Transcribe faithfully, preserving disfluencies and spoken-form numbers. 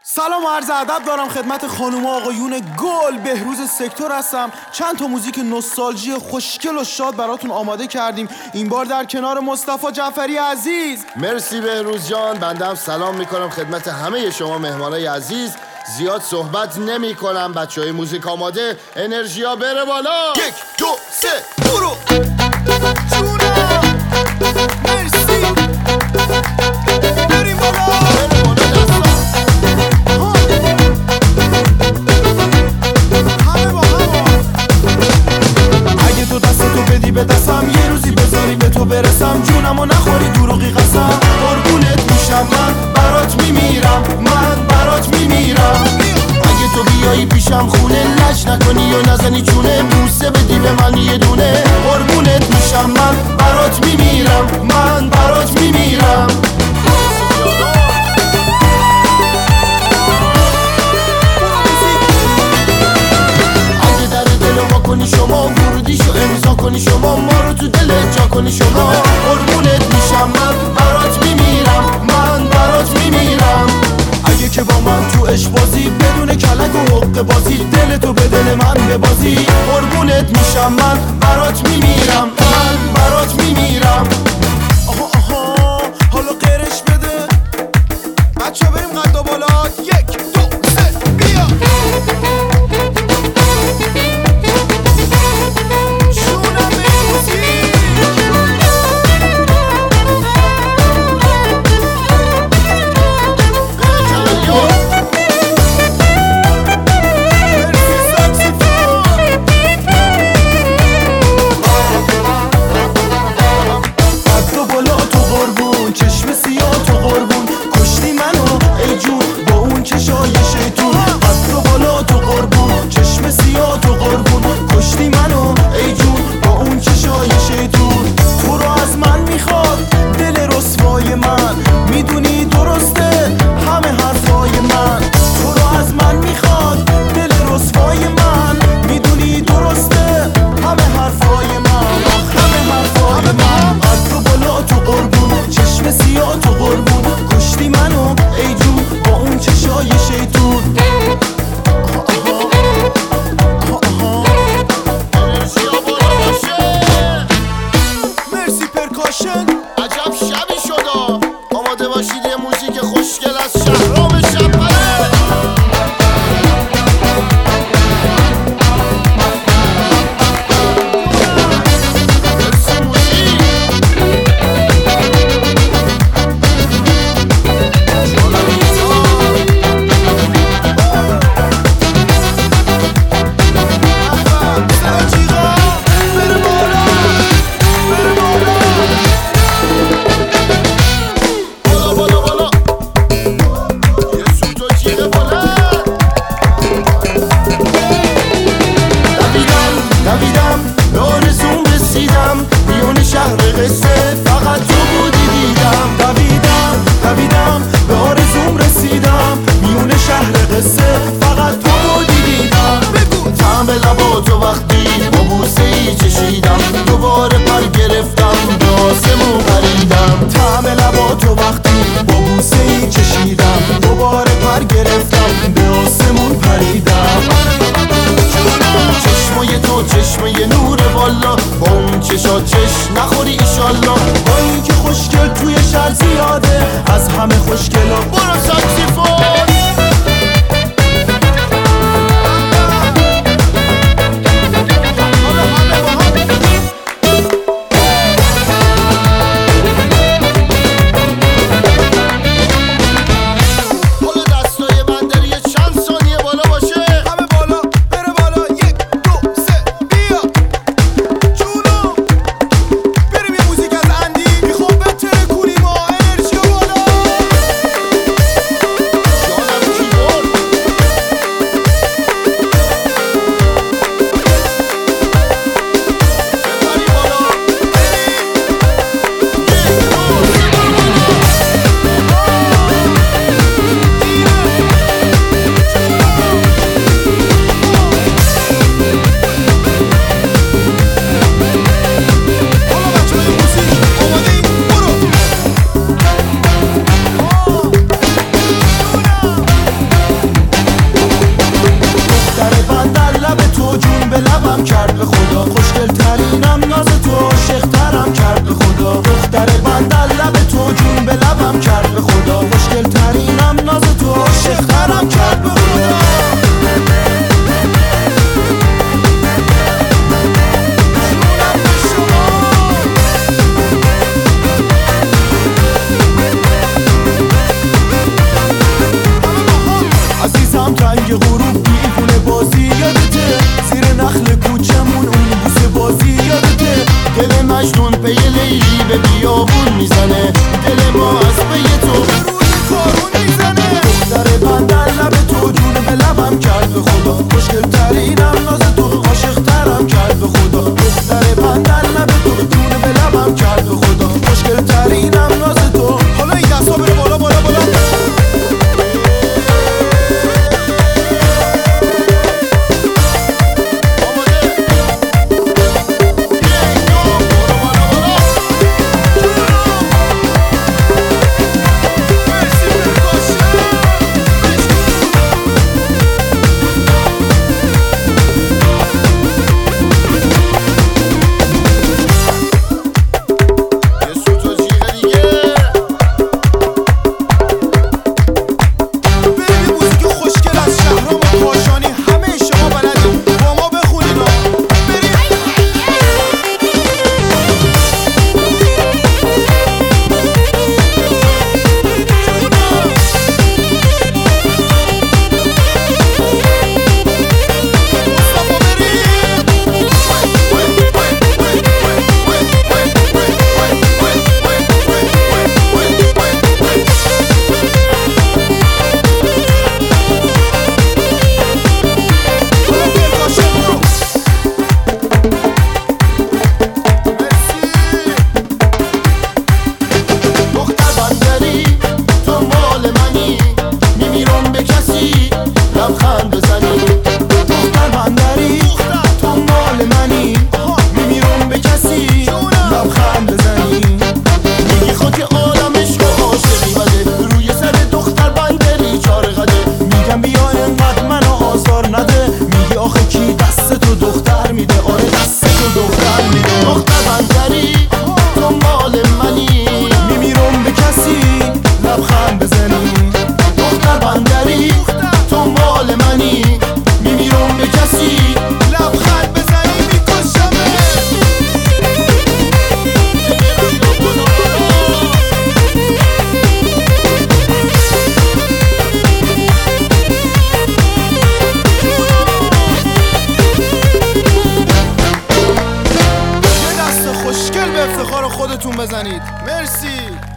سلام و عرض ادب دارم خدمت خانوم و آقایون گل. بهروز سکتور هستم. چند تا موزیک نوستالژی خوشگل و شاد براتون آماده کردیم، این بار در کنار مصطفی جعفری عزیز. مرسی بهروز جان. بنده هم سلام میکنم خدمت همه شما مهمانای عزیز. زیاد صحبت نمی کنم، بچه های موزیک آماده، انرژیا بره بالا. یک دو سه برو جونا. مرسی بریم بالا. اگه تو دستتو بدی به دستم، یه روزی بذاری به تو برسم، جونمو نخوری دروغی قسم، قربونت میشم، من برات میمیرم، من برات میمیرم. اگه تو بیایی پیشم خونه، لج نکنی و نزنی چونه، بوسه بدی به من یه دونه، قربونت میشم، من برات میمیرم، من برات میمیرم. اگه در دلو ما کنی شما، ورودیشو امضا کنی شما، ما رو تو دلت جا کنی شما، قربونت میشم، من برات میمیرم، من برات میمیرم. اگه که با من تو عشق بازی، بدون کلک و حق بازی، دلتو به دل من ببازی، قربونت میشم، من برات میمیرم، من برات میمیرم. آها آها حالا قرش بده بچه ها، بریم قد بالا. یک دو سه بیا. شونم میزی خوشگل به افتخار خودتون بزنید. مرسی.